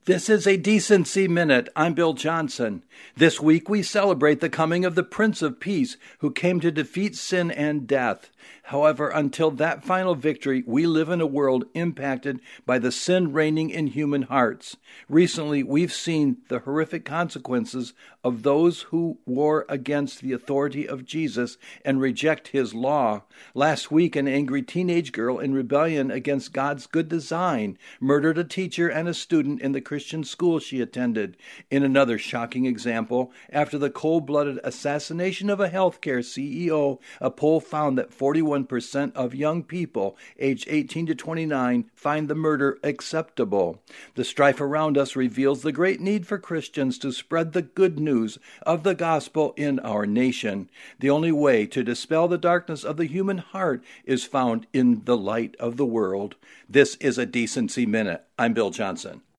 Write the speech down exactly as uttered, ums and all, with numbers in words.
This is a Decency Minute. I'm Bill Johnson. This week we celebrate the coming of the Prince of Peace, who came to defeat sin and death. However, until that final victory, we live in a world impacted by the sin reigning in human hearts. Recently, we've seen the horrific consequences of those who war against the authority of Jesus and reject his law. Last week, an angry teenage girl in rebellion against God's good design murdered a teacher and a student in the Christian school she attended. In another shocking example, after the cold-blooded assassination of a healthcare C E O, a poll found that forty-one percent of young people aged eighteen to twenty-nine find the murder acceptable. The strife around us reveals the great need for Christians to spread the good news of the gospel in our nation. The only way to dispel the darkness of the human heart is found in the light of the world. This is a Decency Minute. I'm Bill Johnson.